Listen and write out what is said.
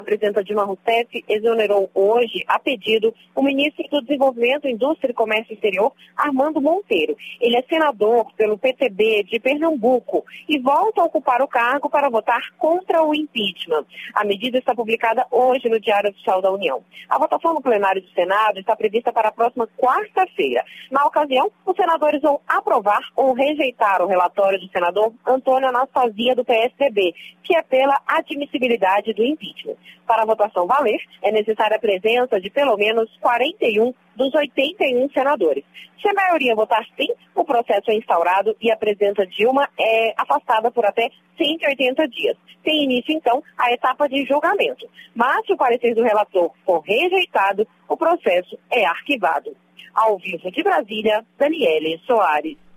A presidenta Dilma Rousseff exonerou hoje, a pedido, o ministro do Desenvolvimento, Indústria e Comércio Exterior, Armando Monteiro. Ele é senador pelo PTB de Pernambuco e volta a ocupar o cargo para votar contra o impeachment. A medida está publicada hoje no Diário Oficial da União. A votação no plenário do Senado está prevista para a próxima quarta-feira. Na ocasião, os senadores vão aprovar ou rejeitar o relatório do senador Antônio Anastasia, do PSDB, que é pela admissibilidade do impeachment. Para a votação valer, é necessária a presença de pelo menos 41 dos 81 senadores. Se a maioria votar sim, o processo é instaurado e a presidenta Dilma é afastada por até 180 dias. Tem início, então, a etapa de julgamento. Mas, se o parecer do relator for rejeitado, o processo é arquivado. Ao vivo de Brasília, Daniele Soares.